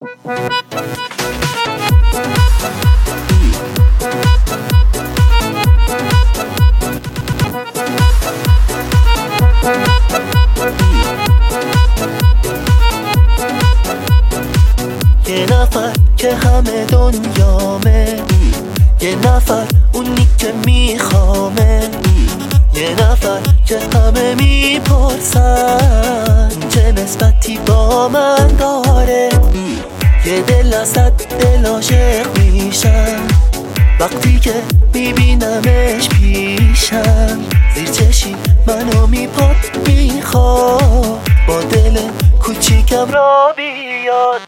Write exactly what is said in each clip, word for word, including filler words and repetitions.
یه نفر که همه دنیامه، یه نفر اونی که میخوامه، یه نفر که همه میپرسن چه نسبتی با من داره. یه دل از صد دل عاشق میشن وقتی که میبینمش پیشم. زیر چشی منو میپاد میخواد با دل کوچیکم را بیاد.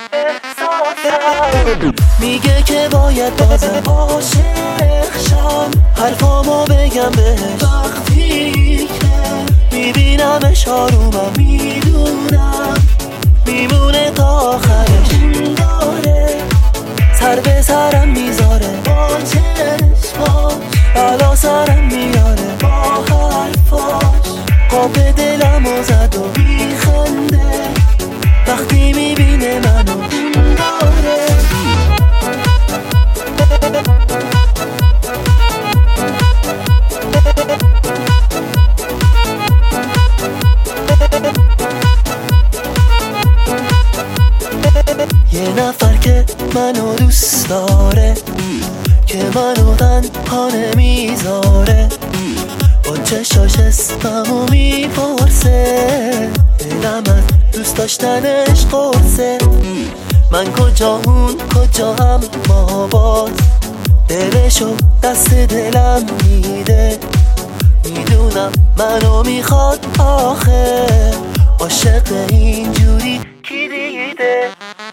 میگه که باید بازم عاشق شم، حرفامو بگم بهش وقتی که میبینمش آرومم، میدونم میمونه تا آخرش. داره سر به سرم میذاره با چشماش، بلا سرم میاره با حرفاش. قاب دلمو زد و میخنده وقتی میبینه منو. یه نفر که منو دوست داره، که منو تنها نمیذاره، با چشاش اسممو میپرسه، دلم از دوست داشتنش قرصه. من کجا اون کجا هم ما باز، دلشو دست دلم میده. میدونم منو میخواد آخه، عاشق اینجوری کی دیده.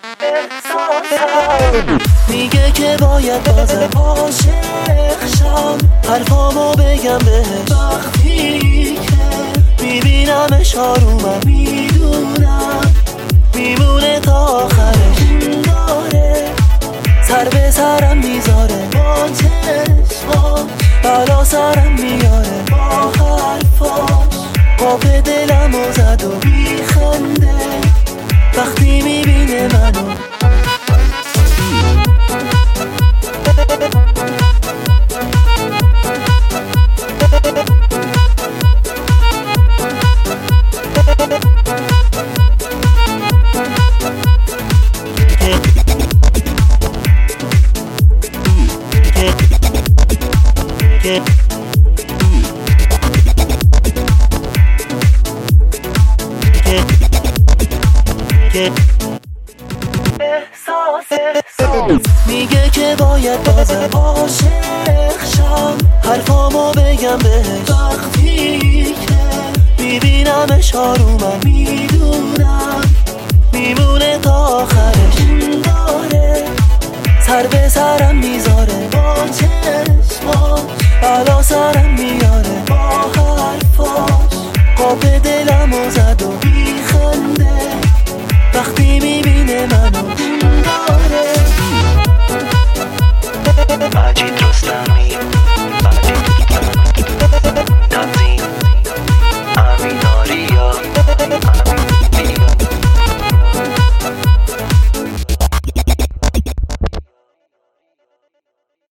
میگه که باید بازم عاشق شم، حرفامو بگم بهش وقتی که میبینمش آرومم، میدونم میمونه تا آخرش. داره سر به سرم میذاره با چشماش، بلا سرم میاره با حرفاش. قاب دلمو زد و میخنده وقتی میبینه منو. میگه که باید بازم عاشق شم، حرفامو بگم بهش وقتی که میبینمش آرومم، میدونم میمونه تا آخرش. داره سر به سر